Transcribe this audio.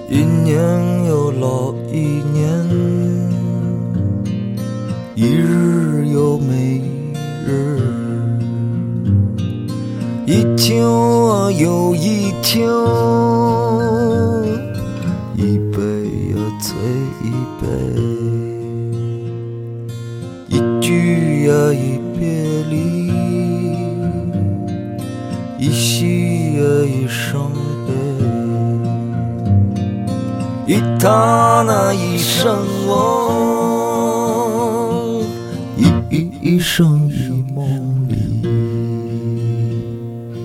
一年又老一年，一日又没一日，一天啊又一天，一杯又醉一杯，一句呀一别离，一喜呀一伤悲，一他那一生我，一生一